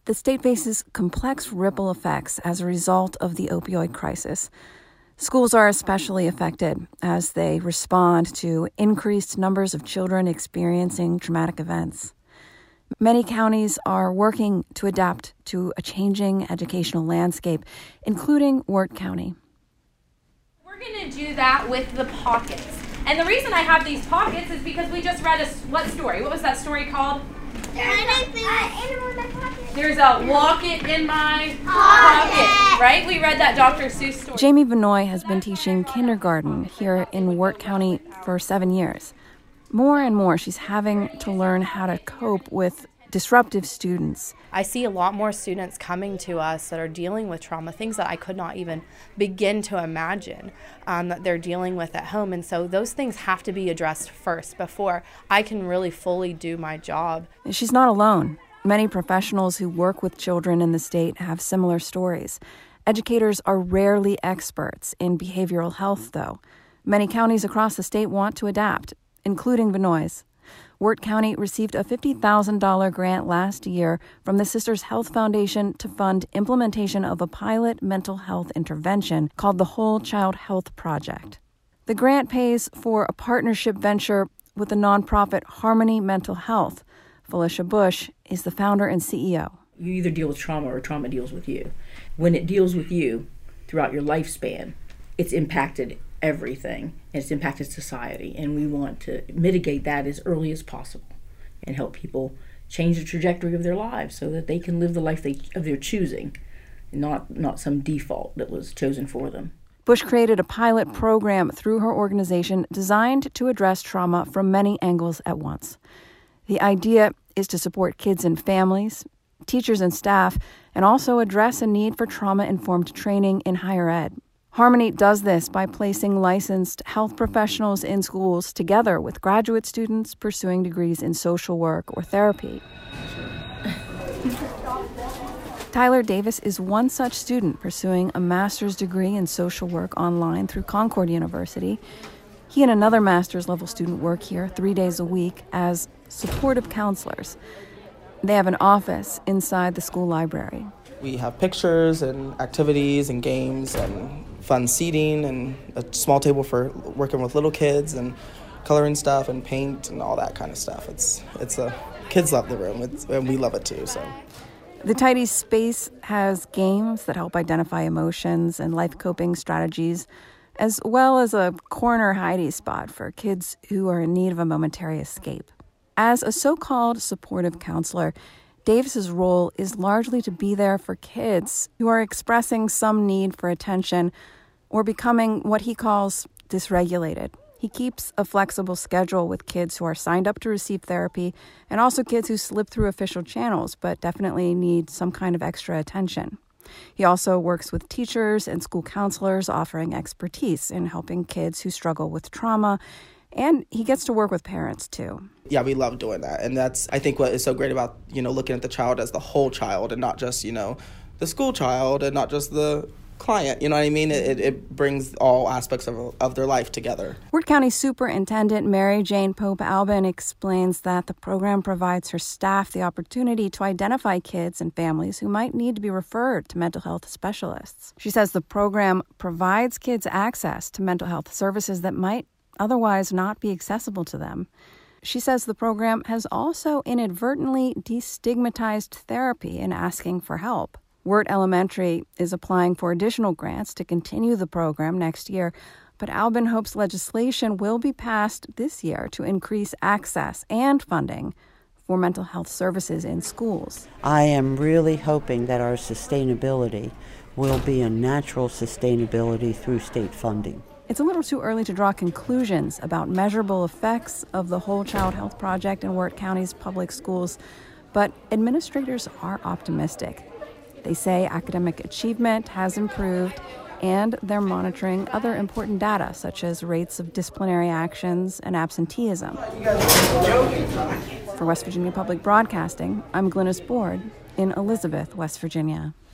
The state faces complex ripple effects as a result of the opioid crisis. Schools are especially affected as they respond to increased numbers of children experiencing traumatic events. Many counties are working to adapt to a changing educational landscape, including Wirt County. We're going to do that with the pockets. And the reason I have these pockets is because we just read what story? What was that story called? There's a walk it in my pocket, right? We read that Dr. Seuss story. Jamie Vinoy has been teaching kindergarten here in Wirt County for 7 years. More and more, she's having to learn how to cope with disruptive students. I see a lot more students coming to us that are dealing with trauma, things that I could not even begin to imagine that they're dealing with at home. And so those things have to be addressed first before I can really fully do my job. She's not alone. Many professionals who work with children in the state have similar stories. Educators are rarely experts in behavioral health, though. Many counties across the state want to adapt, including Vinoy's. Wirt County received a $50,000 grant last year from the Sisters Health Foundation to fund implementation of a pilot mental health intervention called the Whole Child Health Project. The grant pays for a partnership venture with the nonprofit Harmony Mental Health. Felicia Bush is the founder and CEO. You either deal with trauma or trauma deals with you. When it deals with you throughout your lifespan, it's impacted everything, and it's impacted society, and we want to mitigate that as early as possible and help people change the trajectory of their lives so that they can live the life of their choosing, and not some default that was chosen for them. Bush created a pilot program through her organization designed to address trauma from many angles at once. The idea is to support kids and families, teachers and staff, and also address a need for trauma-informed training in higher ed. Harmony does this by placing licensed health professionals in schools together with graduate students pursuing degrees in social work or therapy. Tyler Davis is one such student pursuing a master's degree in social work online through Concord University. He and another master's level student work here 3 days a week as supportive counselors. They have an office inside the school library. We have pictures and activities and games and fun seating and a small table for working with little kids and coloring stuff and paint and all that kind of stuff. Kids love the room, and we love it too. So the tidy space has games that help identify emotions and life coping strategies, as well as a corner hidey spot for kids who are in need of a momentary escape. As a so-called supportive counselor, Davis's role is largely to be there for kids who are expressing some need for attention or becoming what he calls dysregulated. He keeps a flexible schedule with kids who are signed up to receive therapy and also kids who slip through official channels but definitely need some kind of extra attention. He also works with teachers and school counselors, offering expertise in helping kids who struggle with trauma. And he gets to work with parents, too. Yeah, we love doing that. And that's, I think, what is so great about, looking at the child as the whole child and not just, the school child and not just the client. You know what I mean? It brings all aspects of their life together. Wirt County Superintendent Mary Jane Pope Albin explains that the program provides her staff the opportunity to identify kids and families who might need to be referred to mental health specialists. She says the program provides kids access to mental health services that might otherwise not be accessible to them. She says the program has also inadvertently destigmatized therapy in asking for help. Wirt Elementary is applying for additional grants to continue the program next year, but Albin hopes legislation will be passed this year to increase access and funding for mental health services in schools. I am really hoping that our sustainability will be a natural sustainability through state funding. It's a little too early to draw conclusions about measurable effects of the Whole Child Health Project in Wirt County's public schools, but administrators are optimistic. They say academic achievement has improved, and they're monitoring other important data, such as rates of disciplinary actions and absenteeism. For West Virginia Public Broadcasting, I'm Glynis Board in Elizabeth, West Virginia.